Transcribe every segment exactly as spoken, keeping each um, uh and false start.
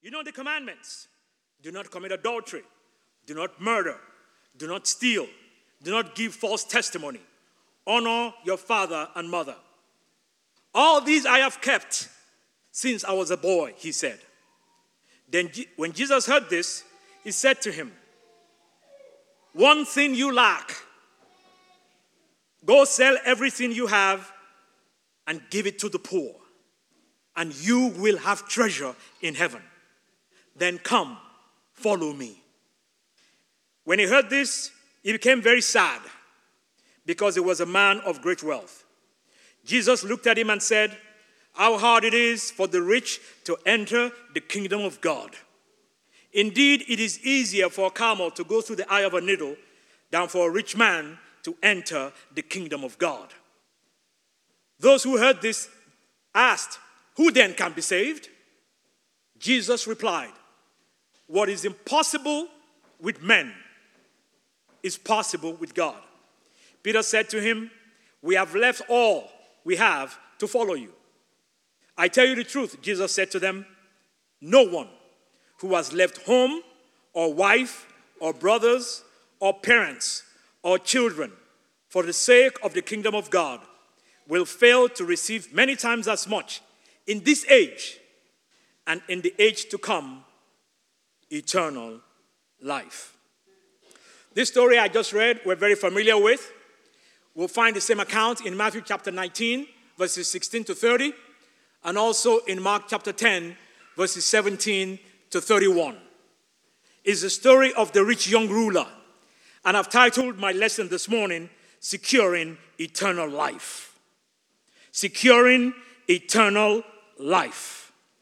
You know the commandments. Do not commit adultery. Do not murder. Do not steal. Do not give false testimony. Honor your father and mother. All these I have kept since I was a boy, he said. Then when Jesus heard this, he said to him, one thing you lack. Go sell everything you have and give it to the poor, and you will have treasure in heaven. Then come, follow me. When he heard this, he became very sad because he was a man of great wealth. Jesus looked at him and said, how hard it is for the rich to enter the kingdom of God. Indeed, it is easier for a camel to go through the eye of a needle than for a rich man to enter the kingdom of God. Those who heard this asked, who then can be saved? Jesus replied, what is impossible with men is possible with God. Peter said to him, we have left all we have to follow you. I tell you the truth, Jesus said to them, no one who has left home or wife or brothers or parents or children for the sake of the kingdom of God will fail to receive many times as much in this age and in the age to come, eternal life. This story I just read, we're very familiar with. We'll find the same account in Matthew chapter nineteen, verses sixteen to thirty, and also in Mark chapter ten, verses seventeen to thirty-one. It's the story of the rich young ruler. And I've titled my lesson this morning, Securing Eternal Life. Securing Eternal Life.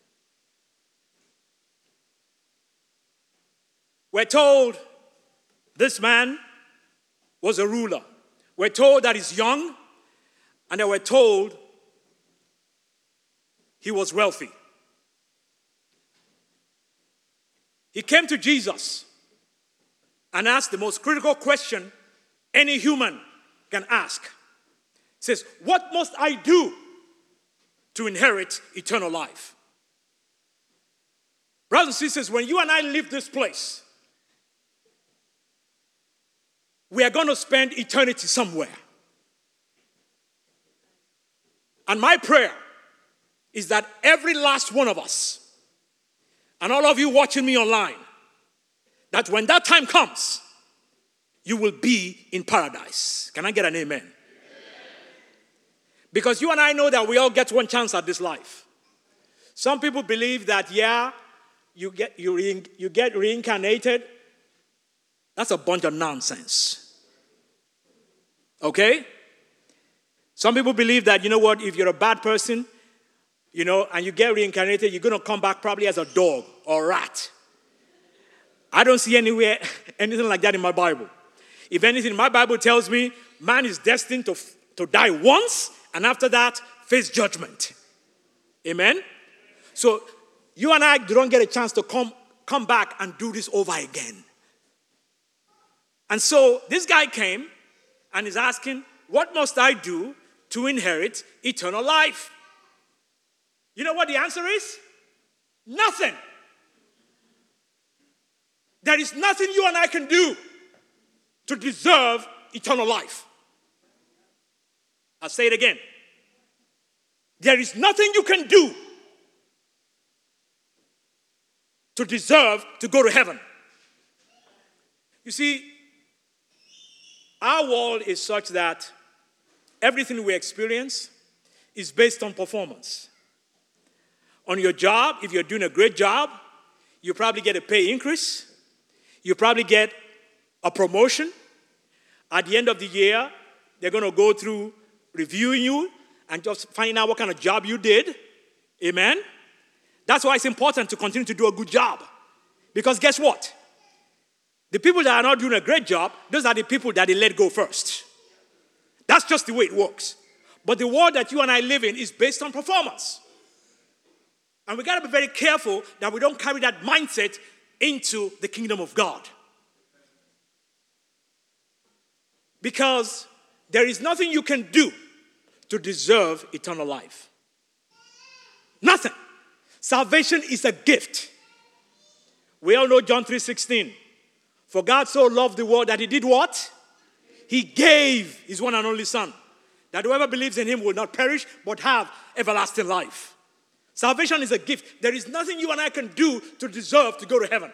We're told this man was a ruler. We're told that he's young, and then we're told he was wealthy. He came to Jesus and asked the most critical question any human can ask. He says, what must I do to inherit eternal life? Brothers and sisters, when you and I leave this place, we are going to spend eternity somewhere. And my prayer is that every last one of us, and all of you watching me online, that when that time comes, you will be in paradise. Can I get an amen? Amen? Because you and I know that we all get one chance at this life. Some people believe that, yeah, you get, you, re- you get reincarnated. That's a bunch of nonsense. Okay? Some people believe that, you know what, if you're a bad person, you know, and you get reincarnated, you're going to come back probably as a dog or a rat. I don't see anywhere anything like that in my Bible. If anything, my Bible tells me man is destined to, to die once, and after that, face judgment. Amen? So you and I don't get a chance to come, come back and do this over again. And so this guy came and is asking, what must I do to inherit eternal life? You know what the answer is? Nothing. There is nothing you and I can do to deserve eternal life. I'll say it again. There is nothing you can do to deserve to go to heaven. You see, our world is such that everything we experience is based on performance. On your job, if you're doing a great job, you probably get a pay increase. You probably get a promotion. At the end of the year, they're going to go through reviewing you and just finding out what kind of job you did. Amen? That's why it's important to continue to do a good job. Because guess what? The people that are not doing a great job, those are the people that they let go first. That's just the way it works. But the world that you and I live in is based on performance. And we got to be very careful that we don't carry that mindset into the kingdom of God. Because there is nothing you can do to deserve eternal life. Nothing. Salvation is a gift. We all know John three sixteen. For God so loved the world that he did what? He gave his one and only Son, that whoever believes in him will not perish, but have everlasting life. Salvation is a gift. There is nothing you and I can do to deserve to go to heaven.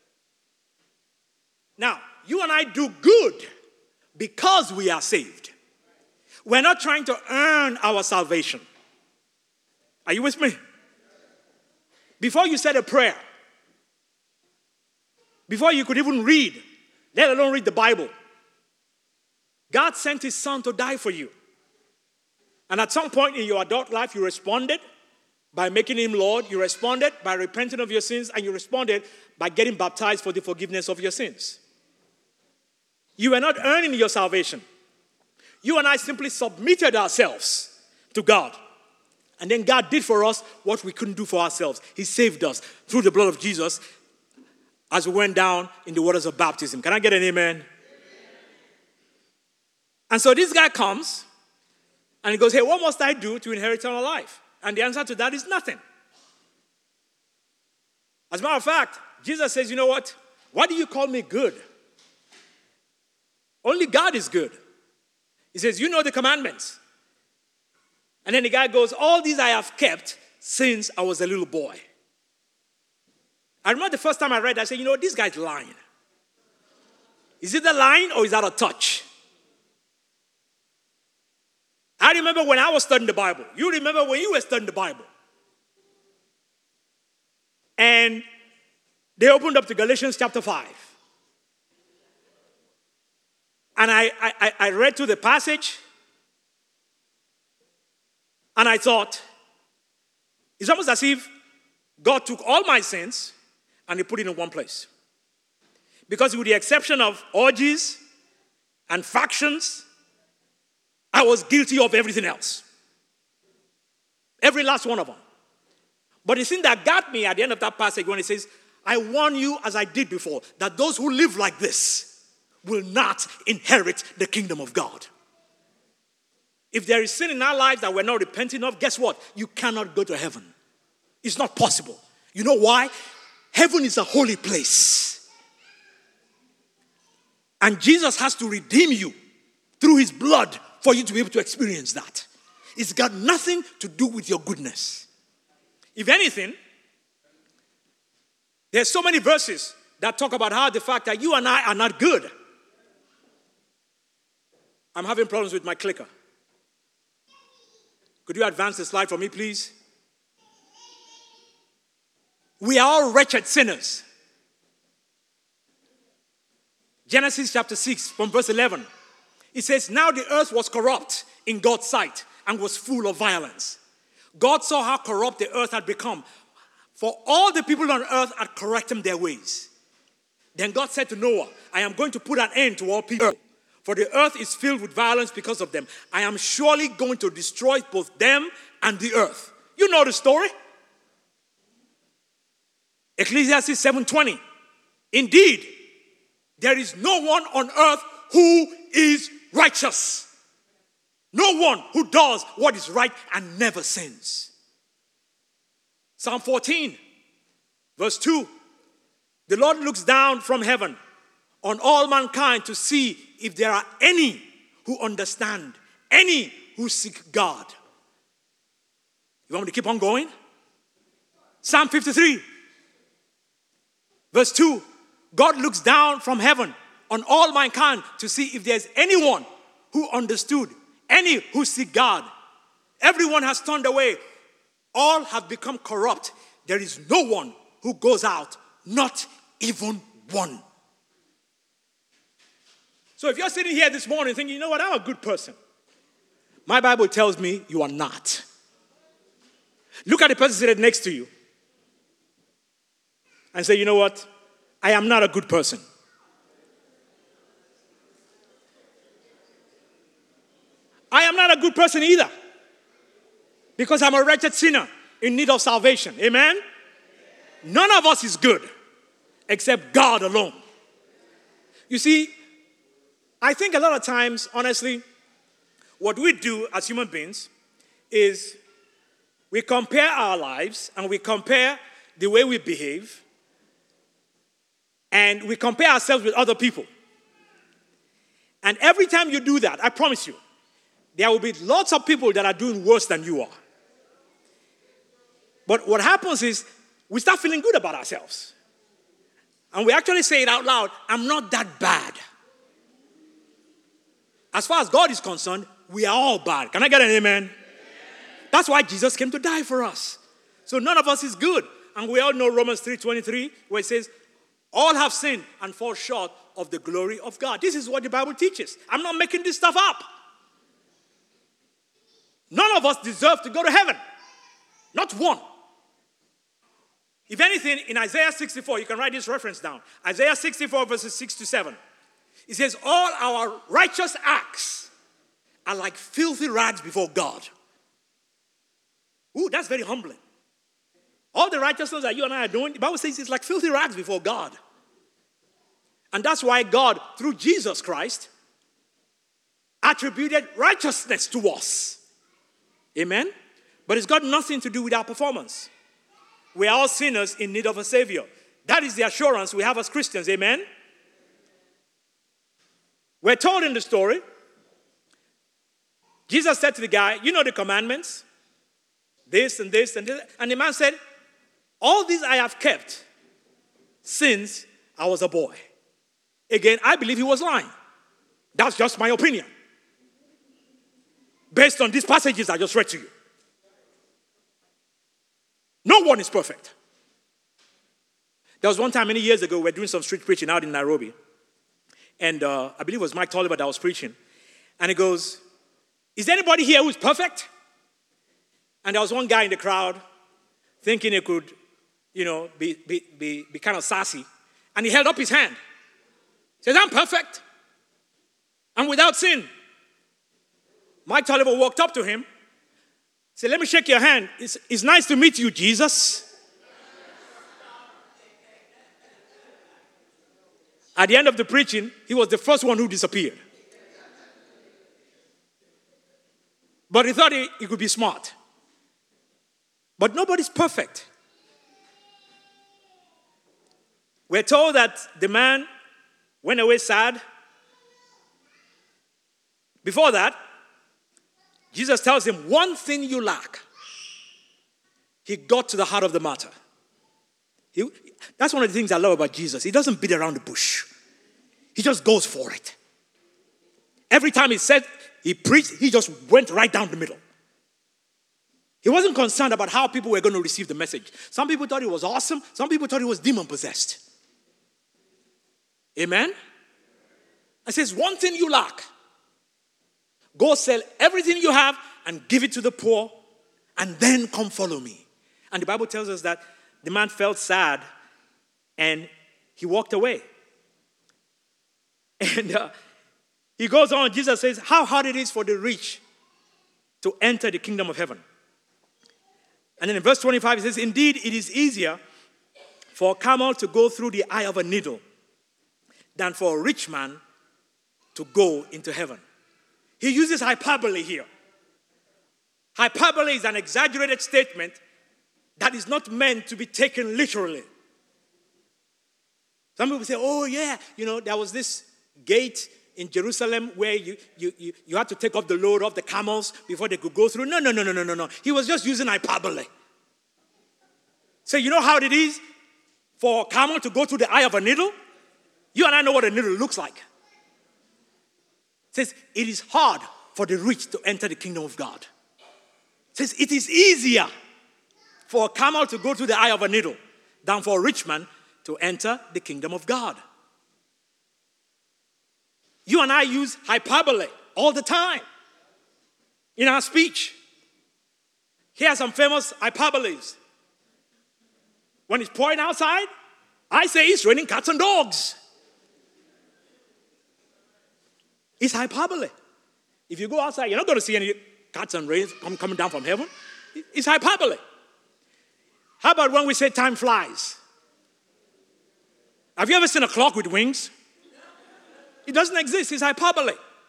Now, you and I do good because we are saved. We're not trying to earn our salvation. Are you with me? Before you said a prayer, before you could even read, let alone read the Bible, God sent his Son to die for you. And at some point in your adult life, you responded by making him Lord. You responded by repenting of your sins. And you responded by getting baptized for the forgiveness of your sins. You are not earning your salvation. You and I simply submitted ourselves to God. And then God did for us what we couldn't do for ourselves. He saved us through the blood of Jesus as we went down in the waters of baptism. Can I get an amen? Amen. And so this guy comes and he goes, hey, what must I do to inherit eternal life? And the answer to that is nothing. As a matter of fact, Jesus says, you know what? Why do you call me good? Only God is good. He says, you know the commandments. And then the guy goes, all these I have kept since I was a little boy. I remember the first time I read that, I said, you know, this guy's lying. Is it a line or is that a touch? I remember when I was studying the Bible. You remember when you were studying the Bible. And they opened up to Galatians chapter five. And I, I, I read through the passage. And I thought, it's almost as if God took all my sins and he put it in one place. Because with the exception of orgies and factions, I was guilty of everything else. Every last one of them. But the thing that got me at the end of that passage when it says, I warn you as I did before, that those who live like this will not inherit the kingdom of God. If there is sin in our lives that we're not repenting of, guess what? You cannot go to heaven. It's not possible. You know why? Heaven is a holy place. And Jesus has to redeem you through his blood for you to be able to experience that. It's got nothing to do with your goodness. If anything, there's so many verses that talk about how the fact that you and I are not good. I'm having problems with my clicker. Could you advance the slide for me, please? We are all wretched sinners. Genesis chapter six from verse eleven. It says, now the earth was corrupt in God's sight and was full of violence. God saw how corrupt the earth had become, for all the people on earth had corrected their ways. Then God said to Noah, I am going to put an end to all people, for the earth is filled with violence because of them. I am surely going to destroy both them and the earth. You know the story. Ecclesiastes seven twenty. Indeed, there is no one on earth who is righteous. No one who does what is right and never sins. Psalm fourteen, verse two. The Lord looks down from heaven on all mankind to see if there are any who understand, any who seek God. You want me to keep on going? Psalm fifty-three, verse two. God looks down from heaven on all mankind to see if there's anyone who understood, any who seek God. Everyone has turned away. All have become corrupt. There is no one who goes out, not even one. So if you're sitting here this morning thinking, you know what, I'm a good person. My Bible tells me you are not. Look at the person sitting next to you and say, you know what, I am not a good person. I am not a good person either. Because I'm a wretched sinner in need of salvation. Amen? None of us is good except God alone. You see, I think a lot of times, honestly, what we do as human beings is we compare our lives and we compare the way we behave and we compare ourselves with other people. And every time you do that, I promise you, there will be lots of people that are doing worse than you are. But what happens is we start feeling good about ourselves. And we actually say it out loud, I'm not that bad. As far as God is concerned, we are all bad. Can I get an amen? Amen? That's why Jesus came to die for us. So none of us is good. And we all know Romans three twenty-three, where it says, all have sinned and fall short of the glory of God. This is what the Bible teaches. I'm not making this stuff up. None of us deserve to go to heaven. Not one. If anything, in Isaiah sixty-four, you can write this reference down. Isaiah sixty-four, verses six to seven. It says, all our righteous acts are like filthy rags before God. Ooh, that's very humbling. All the righteousness that you and I are doing, the Bible says it's like filthy rags before God. And that's why God, through Jesus Christ, attributed righteousness to us. Amen? But it's got nothing to do with our performance. We are all sinners in need of a Savior. That is the assurance we have as Christians. Amen? We're told in the story, Jesus said to the guy, you know the commandments? This and this and this. And the man said, all these I have kept since I was a boy. Again, I believe he was lying. That's just my opinion. Based on these passages I just read to you. No one is perfect. There was one time many years ago, we were doing some street preaching out in Nairobi. And uh, I believe it was Mike Tolliver that was preaching. And he goes, is there anybody here who's perfect? And there was one guy in the crowd thinking he could, you know, be, be, be, be kind of sassy. And he held up his hand. He says, I'm perfect. I'm without sin. Mike Tolliver walked up to him. Said, let me shake your hand. It's, it's nice to meet you, Jesus. At the end of the preaching, he was the first one who disappeared. But he thought he, he could be smart. But nobody's perfect. We're told that the man went away sad. Before that, Jesus tells him, one thing you lack. He got to the heart of the matter. He, that's one of the things I love about Jesus. He doesn't beat around the bush. He just goes for it. Every time he said, he preached, he just went right down the middle. He wasn't concerned about how people were going to receive the message. Some people thought it was awesome. Some people thought it was demon-possessed. Amen? It says, one thing you lack. Go sell everything you have and give it to the poor, and then come follow me. And the Bible tells us that the man felt sad, and he walked away. And uh, he goes on, Jesus says, how hard it is for the rich to enter the kingdom of heaven. And then in verse twenty-five, he says, indeed, it is easier for a camel to go through the eye of a needle than for a rich man to go into heaven. He uses hyperbole here. Hyperbole is an exaggerated statement that is not meant to be taken literally. Some people say, oh yeah, you know, there was this gate in Jerusalem where you, you, you, you had to take off the load of the camels before they could go through. No, no, no, no, no, no, no. He was just using hyperbole. So you know how it is for a camel to go through the eye of a needle? You and I know what a needle looks like. It says, it is hard for the rich to enter the kingdom of God. It says, it is easier for a camel to go through the eye of a needle than for a rich man to enter the kingdom of God. You and I use hyperbole all the time in our speech. Here are some famous hyperboles. When it's pouring outside, I say it's raining cats and dogs. It's hyperbole. If you go outside, you're not going to see any cats and rains coming down from heaven. It's hyperbole. How about when we say time flies? Have you ever seen a clock with wings? It doesn't exist. It's hyperbole.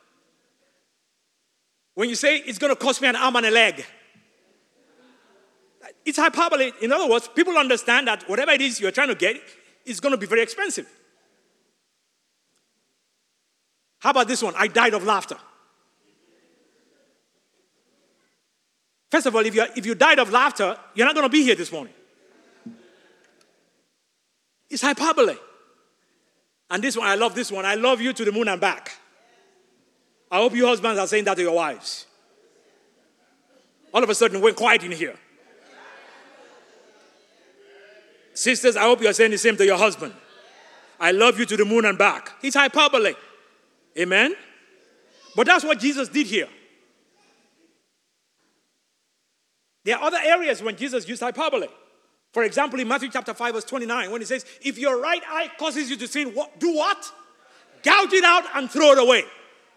When you say it's going to cost me an arm and a leg, it's hyperbole. In other words, people understand that whatever it is you're trying to get is going to be very expensive. How about this one? I died of laughter. First of all, if you if you died of laughter, you're not going to be here this morning. It's hyperbole. And this one, I love this one. I love you to the moon and back. I hope you husbands are saying that to your wives. All of a sudden, we're quiet in here. Sisters, I hope you're saying the same to your husband. I love you to the moon and back. It's hyperbole. Amen? But that's what Jesus did here. There are other areas when Jesus used hyperbole. For example, in Matthew chapter five, verse twenty-nine, when he says, if your right eye causes you to sin, what, do what? Gouge it out and throw it away.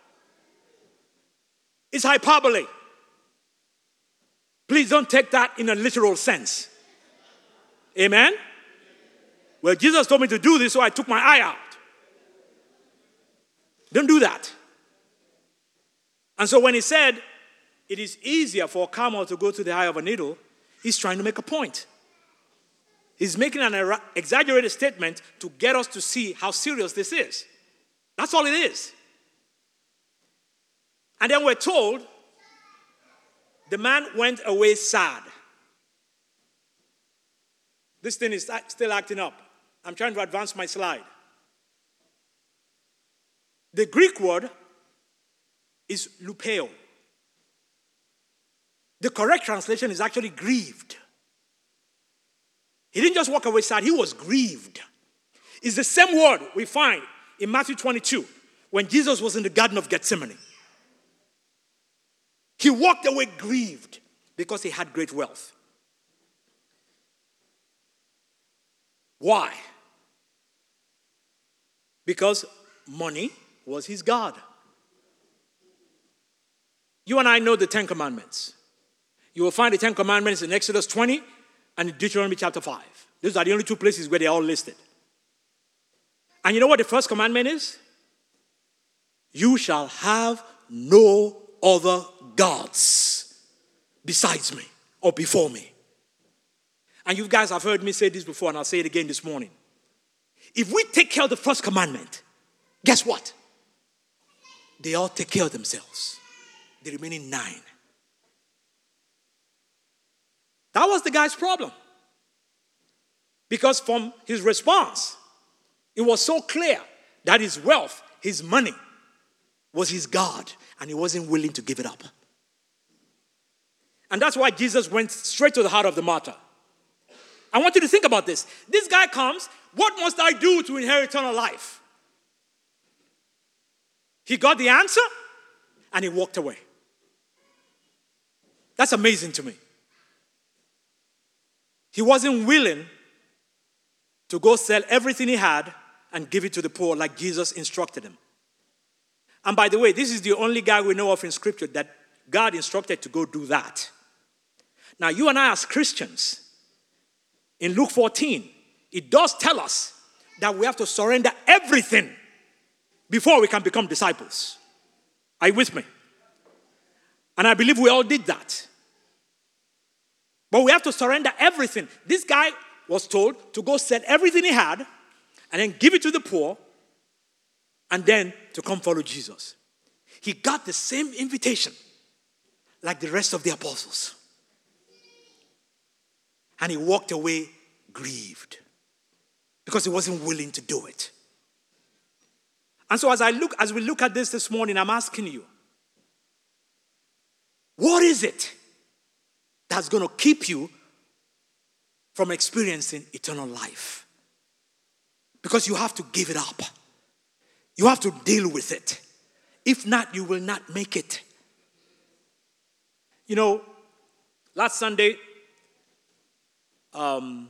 It's hyperbole. Please don't take that in a literal sense. Amen? Well, Jesus told me to do this, so I took my eye out. Don't do that. And so when he said, it is easier for a camel to go to the eye of a needle, he's trying to make a point. He's making an er- exaggerated statement to get us to see how serious this is. That's all it is. And then we're told, the man went away sad. This thing is still acting up. I'm trying to advance my slide. The Greek word is lupeo. The correct translation is actually grieved. He didn't just walk away sad, he was grieved. It's the same word we find in Matthew twenty-two when Jesus was in the Garden of Gethsemane. He walked away grieved because he had great wealth. Why? Because money was his God. You and I know the Ten Commandments. You will find the Ten Commandments in Exodus twenty and in Deuteronomy chapter five. Those are the only two places where they are all listed. And you know what the first commandment is? You shall have no other gods besides me or before me. And you guys have heard me say this before, and I'll say it again this morning. If we take care of the first commandment, guess what? They all take care of themselves. The remaining nine. That was the guy's problem. Because from his response, it was so clear that his wealth, his money, was his God, and he wasn't willing to give it up. And that's why Jesus went straight to the heart of the matter. I want you to think about this. This guy comes, what must I do to inherit eternal life? He got the answer, and he walked away. That's amazing to me. He wasn't willing to go sell everything he had and give it to the poor like Jesus instructed him. And by the way, this is the only guy we know of in Scripture that God instructed to go do that. Now, you and I as Christians, in Luke fourteen, it does tell us that we have to surrender everything before we can become disciples. Are you with me? And I believe we all did that. But we have to surrender everything. This guy was told to go sell everything he had and then give it to the poor and then to come follow Jesus. He got the same invitation like the rest of the apostles. And he walked away grieved because he wasn't willing to do it. And so as I look, as we look at this this morning, I'm asking you, what is it that's going to keep you from experiencing eternal life? Because you have to give it up. You have to deal with it. If not, you will not make it. You know, last Sunday, um,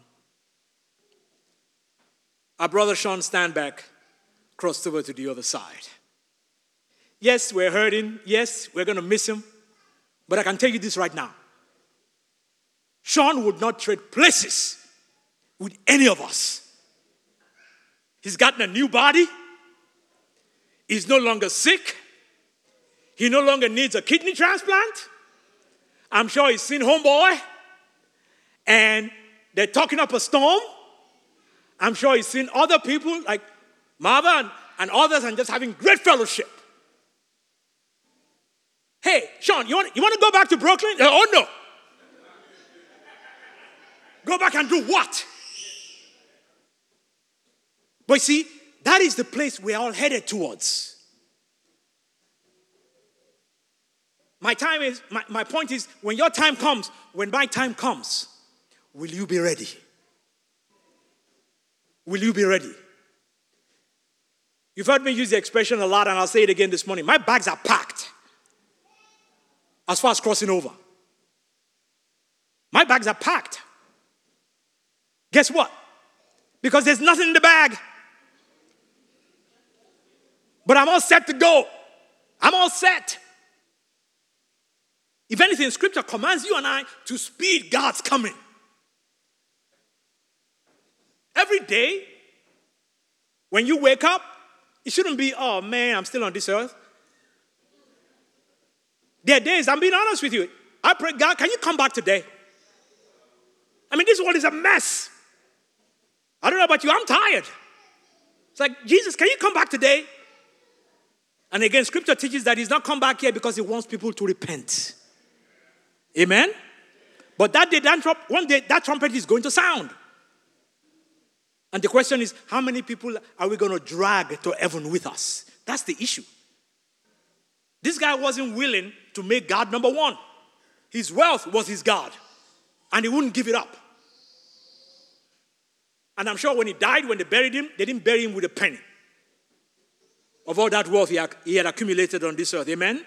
our brother Sean Standback crossed over to the other side. Yes, we're hurting. Yes, we're going to miss him. But I can tell you this right now. Sean would not trade places with any of us. He's gotten a new body. He's no longer sick. He no longer needs a kidney transplant. I'm sure he's seen Homeboy. And they're talking up a storm. I'm sure he's seen other people like Marva and, and others and just having great fellowship. Hey, Sean, you want, you want to go back to Brooklyn? Uh, oh, no. Go back and do what? But see, that is the place we're all headed towards. My time is, my, my point is, when your time comes, when my time comes, will you be ready? Will you be ready? You've heard me use the expression a lot, and I'll say it again this morning. My bags are packed as far as crossing over. My bags are packed. Guess what? Because there's nothing in the bag. But I'm all set to go. I'm all set. If anything, Scripture commands you and I to speed God's coming. Every day, when you wake up, it shouldn't be, oh man, I'm still on this earth. There are days, I'm being honest with you. I pray, God, can you come back today? I mean, this world is a mess. I don't know about you, I'm tired. It's like, Jesus, can you come back today? And again, Scripture teaches that he's not come back here because he wants people to repent. Amen? But that day, that trump, one day, that trumpet is going to sound. And the question is, how many people are we going to drag to heaven with us? That's the issue. This guy wasn't willing to make God number one. His wealth was his God. And he wouldn't give it up. And I'm sure when he died, when they buried him, they didn't bury him with a penny of all that wealth he had, he had accumulated on this earth. Amen?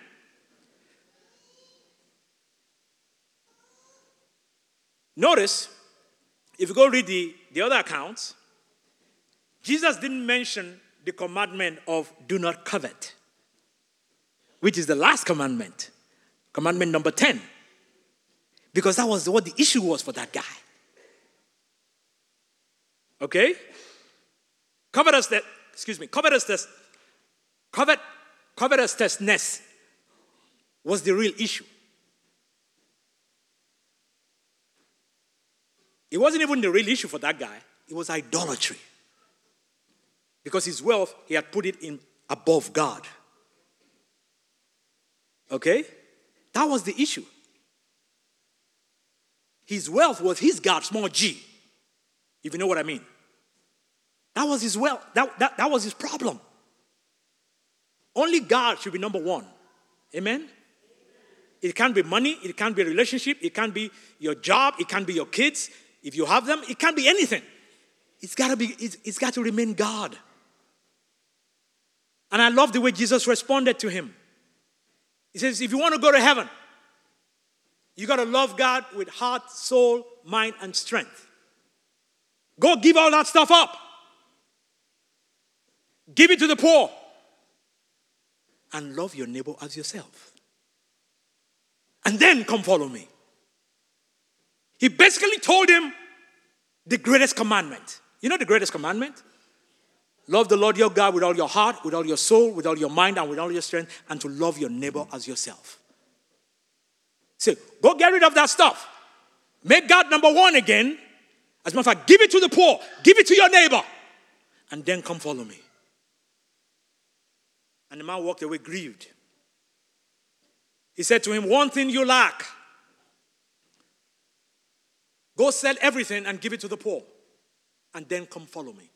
Notice, if you go read the, the other accounts, Jesus didn't mention the commandment of do not covet, which is the last commandment, commandment number ten, because that was what the issue was for that guy. Okay? Covetousness, excuse me, covetousness, covet, covetousness was the real issue. It wasn't even the real issue for that guy. It was idolatry. Because his wealth, he had put it in above God. Okay? That was the issue. His wealth was his God, small g. If you know what I mean. That was his wealth. That, that, that was his problem. Only God should be number one. Amen? It can't be money. It can't be a relationship. It can't be your job. It can't be your kids. If you have them, it can't be anything. It's got to be, it's, it's got to remain God. And I love the way Jesus responded to him. He says, if you want to go to heaven, you got to love God with heart, soul, mind, and strength. Go give all that stuff up. Give it to the poor. And love your neighbor as yourself. And then come follow me. He basically told him the greatest commandment. You know the greatest commandment? Love the Lord your God with all your heart, with all your soul, with all your mind, and with all your strength, and to love your neighbor as yourself. So, go get rid of that stuff. Make God number one again. As a matter of fact, give it to the poor. Give it to your neighbor. And then come follow me. And the man walked away grieved. He said to him, one thing you lack. Go sell everything and give it to the poor. And then come follow me.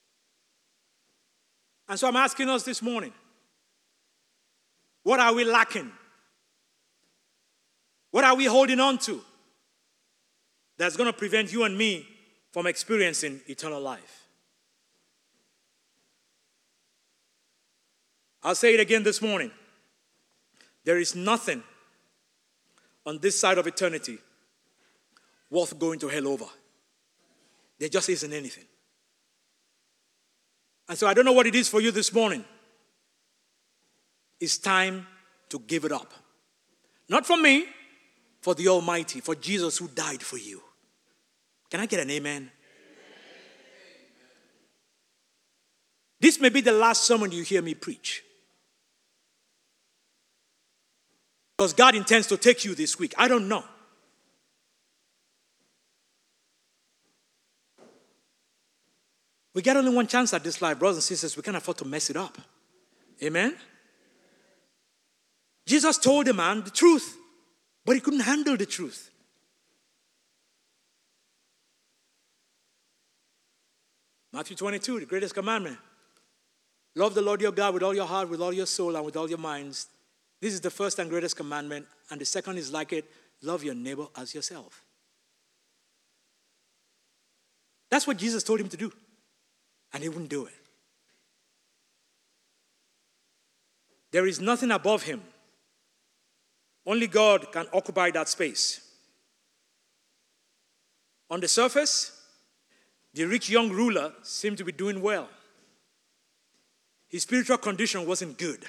And so I'm asking us this morning, what are we lacking? What are we holding on to that's going to prevent you and me from experiencing eternal life? I'll say it again this morning. There is nothing on this side of eternity worth going to hell over. There just isn't anything. And so I don't know what it is for you this morning. It's time to give it up. Not for me, for the Almighty, for Jesus who died for you. Can I get an amen? Amen? This may be the last sermon you hear me preach. Because God intends to take you this week. I don't know. We get only one chance at this life, brothers and sisters. We can't afford to mess it up. Amen? Jesus told the man the truth, but he couldn't handle the truth. Matthew twenty-two, the greatest commandment. Love the Lord your God with all your heart, with all your soul, and with all your minds. This is the first and greatest commandment. And the second is like it, love your neighbor as yourself. That's what Jesus told him to do. And he wouldn't do it. There is nothing above him. Only God can occupy that space. On the surface, the rich young ruler seemed to be doing well. His spiritual condition wasn't good.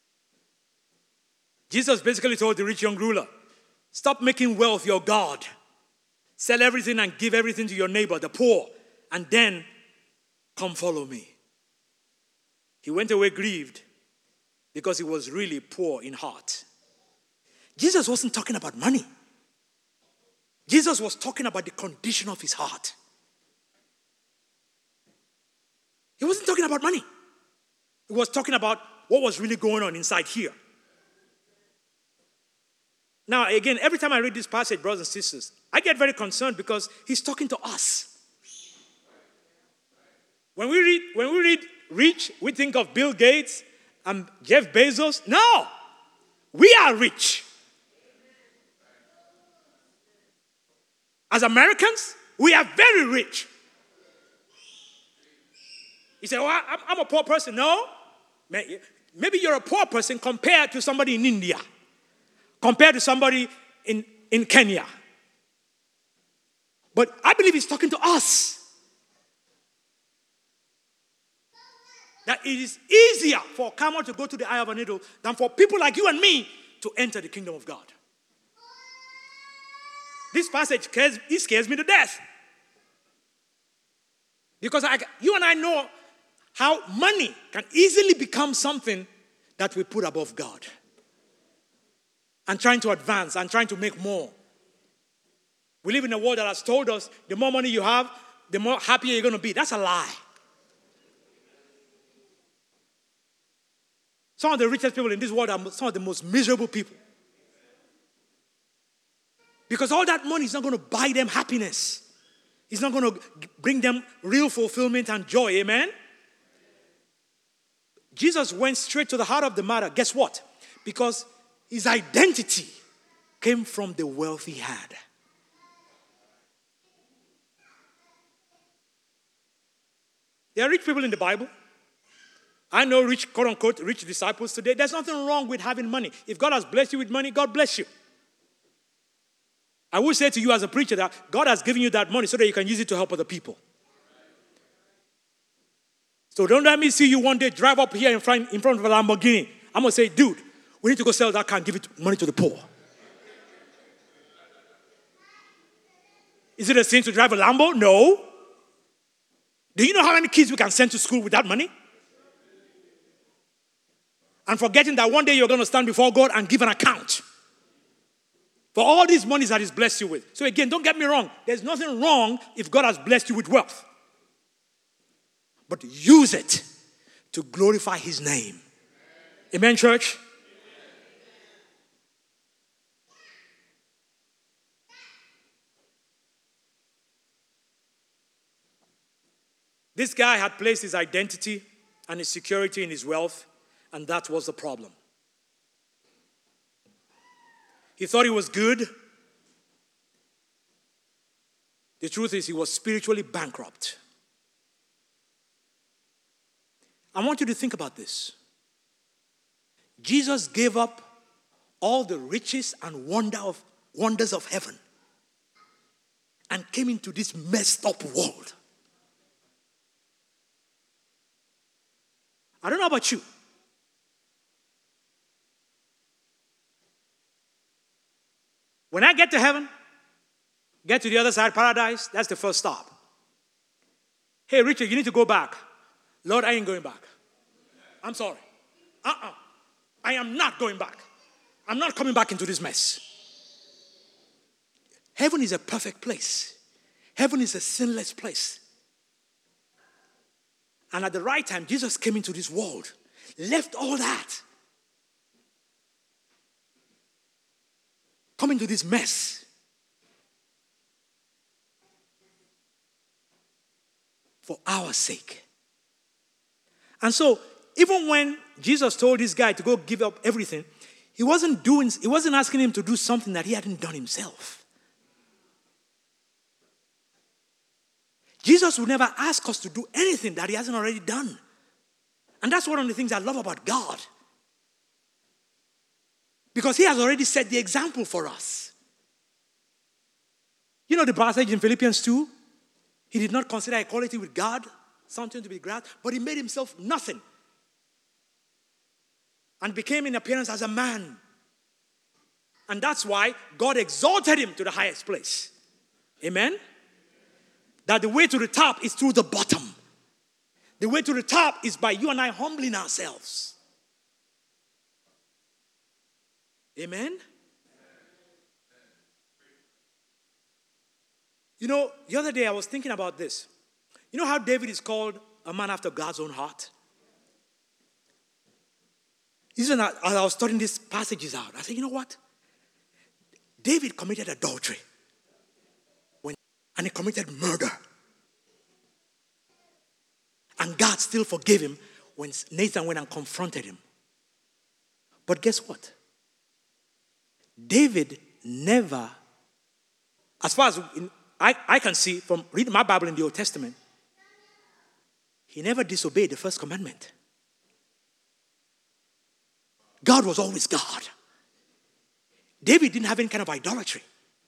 Jesus basically told the rich young ruler, stop making wealth your God. Sell everything and give everything to your neighbor, the poor, and then come follow me. He went away grieved because he was really poor in heart. Jesus wasn't talking about money. Jesus was talking about the condition of his heart. He wasn't talking about money. He was talking about what was really going on inside here. Now, again, every time I read this passage, brothers and sisters, I get very concerned because he's talking to us. When we read, when we read rich, we think of Bill Gates and Jeff Bezos. No, we are rich. As Americans, we are very rich. You say, well, I'm a poor person. No. Maybe you're a poor person compared to somebody in India, compared to somebody in, in Kenya. But I believe he's talking to us. That it is easier for a camel to go to the eye of a needle than for people like you and me to enter the kingdom of God. This passage scares, it scares me to death. Because I, you and I know how money can easily become something that we put above God. And trying to advance and trying to make more. We live in a world that has told us the more money you have, the more happier you're going to be. That's a lie. Some of the richest people in this world are some of the most miserable people. Because all that money is not going to buy them happiness. It's not going to bring them real fulfillment and joy. Amen? Jesus went straight to the heart of the matter. Guess what? Because his identity came from the wealth he had. There are rich people in the Bible. I know rich, quote unquote, rich disciples today. There's nothing wrong with having money. If God has blessed you with money, God bless you. I will say to you as a preacher that God has given you that money so that you can use it to help other people. So don't let me see you one day drive up here in front, in front of a Lamborghini. I'm going to say, dude, we need to go sell that car and give it money to the poor. Is it a sin to drive a Lambo? No. Do you know how many kids we can send to school with that money? And forgetting that one day you're going to stand before God and give an account for all these monies that he's blessed you with. So again, don't get me wrong. There's nothing wrong if God has blessed you with wealth. But use it to glorify his name. Amen, church? This guy had placed his identity and his security in his wealth, and that was the problem. He thought he was good. The truth is, he was spiritually bankrupt. I want you to think about this. Jesus gave up all the riches and wonder of, wonders of heaven and came into this messed up world. I don't know about you. When I get to heaven, get to the other side of paradise, that's the first stop. Hey, Richard, you need to go back. Lord, I ain't going back. I'm sorry. Uh-uh. I am not going back. I'm not coming back into this mess. Heaven is a perfect place. Heaven is a sinless place. And at the right time, Jesus came into this world, left all that, come into this mess. For our sake. And so, even when Jesus told this guy to go give up everything, he wasn't doing, he wasn't asking him to do something that he hadn't done himself. Jesus would never ask us to do anything that he hasn't already done. And that's one of the things I love about God. Because he has already set the example for us. You know the passage in Philippians two? He did not consider equality with God something to be grasped, but he made himself nothing. And became in appearance as a man. And that's why God exalted him to the highest place. Amen? That the way to the top is through the bottom. The way to the top is by you and I humbling ourselves. Amen? You know, the other day I was thinking about this. You know how David is called a man after God's own heart? Even as I was studying these passages out, I said, you know what? David committed adultery. When, and he committed murder. And God still forgave him when Nathan went and confronted him. But guess what? David never, as far as in, I, I can see from reading my Bible in the Old Testament, he never disobeyed the first commandment. God was always God. David didn't have any kind of idolatry.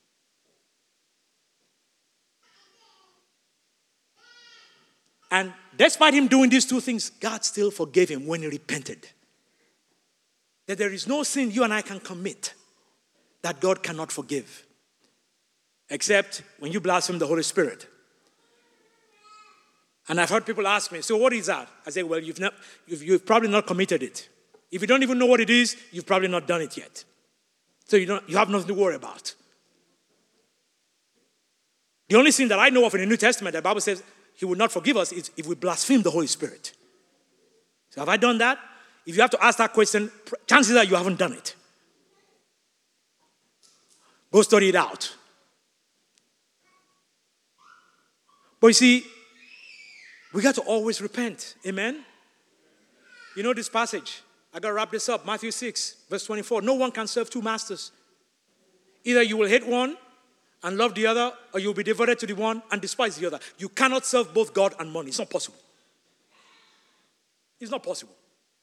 And despite him doing these two things, God still forgave him when he repented. That there is no sin you and I can commit that God cannot forgive. Except when you blaspheme the Holy Spirit. And I've heard people ask me, so what is that? I say, well, you've, not, you've, you've probably not committed it. If you don't even know what it is, you've probably not done it yet. So you, don't, you have nothing to worry about. The only sin that I know of in the New Testament, the Bible says he will not forgive us is if we blaspheme the Holy Spirit. So have I done that? If you have to ask that question, chances are you haven't done it. Go study it out. But you see, we got to always repent. Amen? You know this passage. I got to wrap this up. Matthew six, verse twenty-four. No one can serve two masters. Either you will hate one and love the other, or you will be devoted to the one and despise the other. You cannot serve both God and money. It's not possible. It's not possible.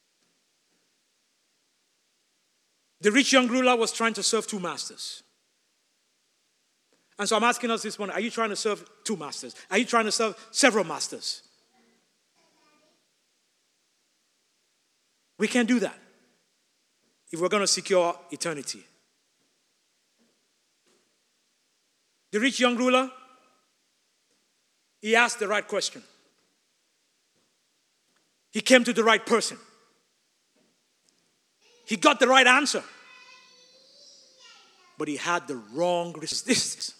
The rich young ruler was trying to serve two masters. And so I'm asking us this morning, are you trying to serve two masters? Are you trying to serve several masters? We can't do that if we're going to secure eternity. The rich young ruler, he asked the right question. He came to the right person. He got the right answer. But he had the wrong response.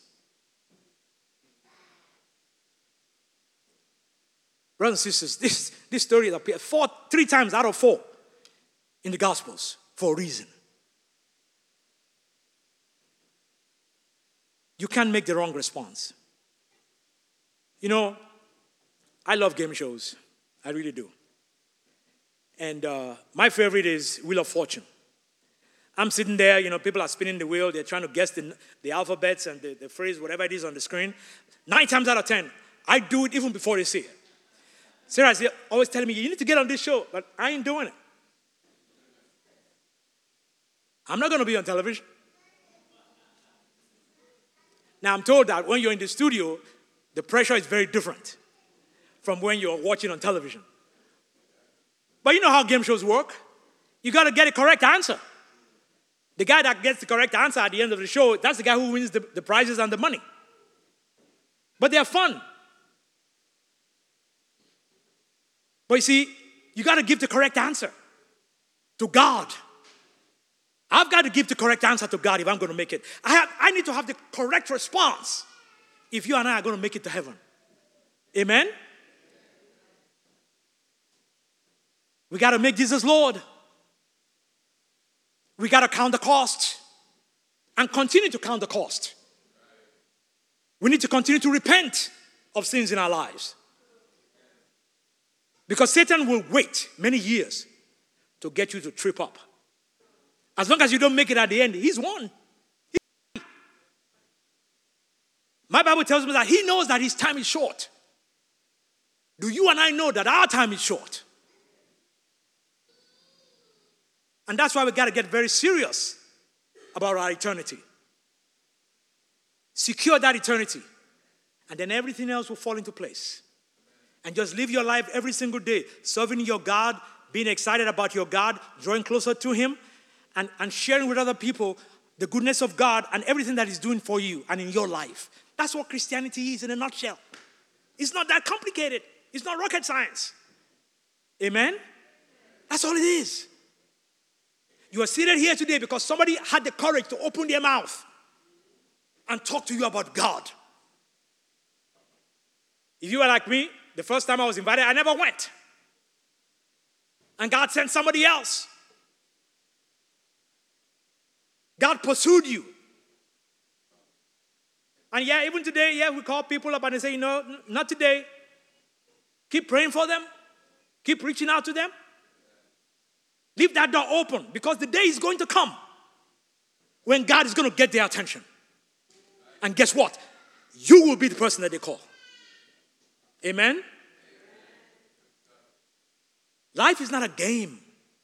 Brothers and sisters, this, this story appears four, three times out of four in the Gospels for a reason. You can't make the wrong response. You know, I love game shows. I really do. And uh, my favorite is Wheel of Fortune. I'm sitting there, you know, people are spinning the wheel. They're trying to guess the, the alphabets and the, the phrase, whatever it is on the screen. Nine times out of ten, I do it even before they see it. Sarah's always telling me, you need to get on this show, but I ain't doing it. I'm not going to be on television. Now, I'm told that when you're in the studio, the pressure is very different from when you're watching on television. But you know how game shows work. You got to get a correct answer. The guy that gets the correct answer at the end of the show, that's the guy who wins the, the prizes and the money. But they're fun. But you see, you got to give the correct answer to God. I've got to give the correct answer to God if I'm going to make it. I, have, I need to have the correct response if you and I are going to make it to heaven. Amen? We got to make Jesus Lord. We got to count the cost. and continue to count the cost. We need to continue to repent of sins in our lives. Because Satan will wait many years to get you to trip up. As long as you don't make it at the end, he's won. My Bible tells me that he knows that his time is short. Do you and I know that our time is short? And that's why we got to get very serious about our eternity. Secure that eternity. And then everything else will fall into place. And just live your life every single day, serving your God, being excited about your God, drawing closer to him, and, and sharing with other people the goodness of God and everything that he's doing for you and in your life. That's what Christianity is in a nutshell. It's not that complicated. It's not rocket science. Amen? That's all it is. You are seated here today because somebody had the courage to open their mouth and talk to you about God. If you were like me, the first time I was invited, I never went. And God sent somebody else. God pursued you. And yeah, even today, yeah, we call people up and they say, you know, not today. Keep praying for them. Keep reaching out to them. Leave that door open because the day is going to come when God is going to get their attention. And guess what? You will be the person that they call. Amen? Life is not a game.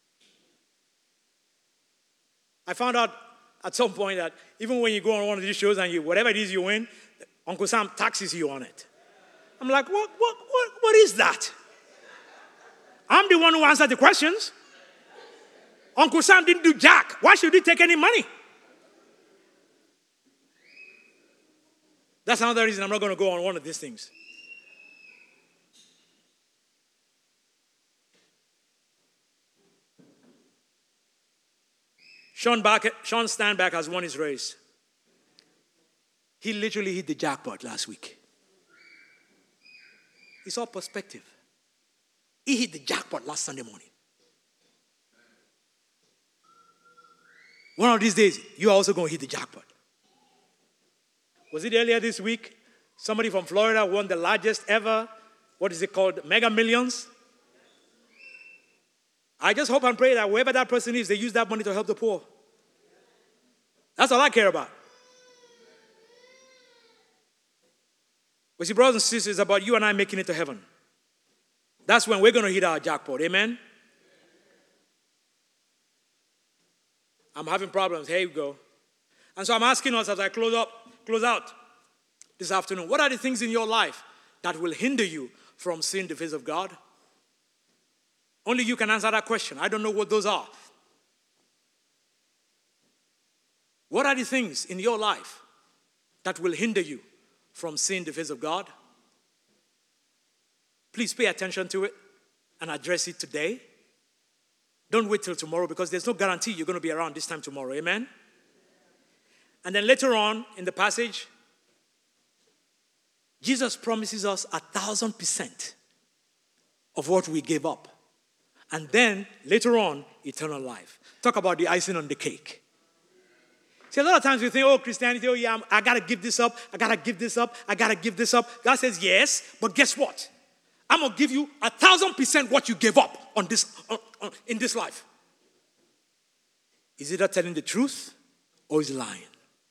I found out at some point that even when you go on one of these shows and you whatever it is you win, Uncle Sam taxes you on it. I'm like, what, what, what, what is that? I'm the one who answered the questions. Uncle Sam didn't do jack. Why should he take any money? That's another reason I'm not going to go on one of these things. Sean, Back, Sean Steinbach has won his race. He literally hit the jackpot last week. It's all perspective. He hit the jackpot last Sunday morning. One of these days, you're also going to hit the jackpot. Was it earlier this week? Somebody from Florida won the largest ever, what is it called, Mega Millions? I just hope and pray that whoever that person is, they use that money to help the poor. That's all I care about. But see, brothers and sisters, it's about you and I making it to heaven. That's when we're going to hit our jackpot. Amen? I'm having problems. Here you go. And so I'm asking us as I close up, close out this afternoon, what are the things in your life that will hinder you from seeing the face of God? Only you can answer that question. I don't know what those are. What are the things in your life that will hinder you from seeing the face of God? Please pay attention to it and address it today. Don't wait till tomorrow because there's no guarantee you're going to be around this time tomorrow. Amen? And then later on in the passage, Jesus promises us a thousand percent of what we gave up. And then, later on, eternal life. Talk about the icing on the cake. See, a lot of times we think, oh, Christianity, oh, yeah, I'm, I got to give this up. I got to give this up. I got to give this up. God says, yes, but guess what? I'm going to give you a thousand percent what you gave up on this, on, on, in this life. Is it not telling the truth or is it lying?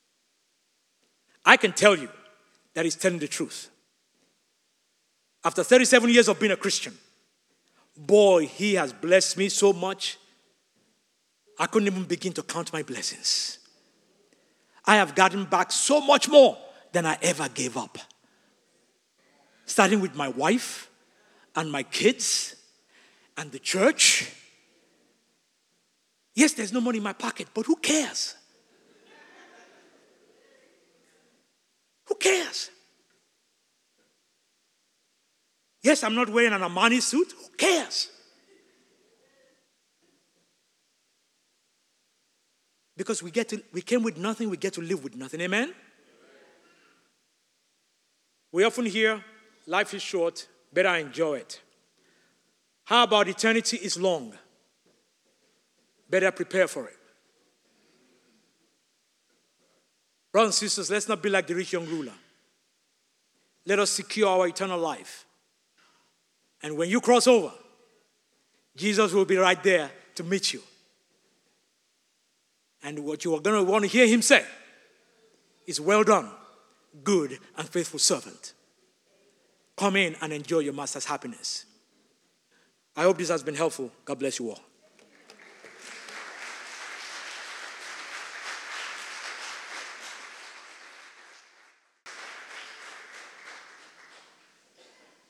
I can tell you that he's telling the truth. After thirty-seven years of being a Christian, boy, he has blessed me so much, I couldn't even begin to count my blessings. I have gotten back so much more than I ever gave up. Starting with my wife and my kids and the church. Yes, there's no money in my pocket, but who cares? Who cares? Yes, I'm not wearing an Armani suit. Who cares? Because we get to, we came with nothing, we get to live with nothing. Amen? We often hear, life is short, better enjoy it. How about eternity is long? Better prepare for it. Brothers and sisters, let's not be like the rich young ruler. Let us secure our eternal life. And when you cross over, Jesus will be right there to meet you. And what you are going to want to hear him say is, well done, good and faithful servant. Come in and enjoy your master's happiness. I hope this has been helpful. God bless you all.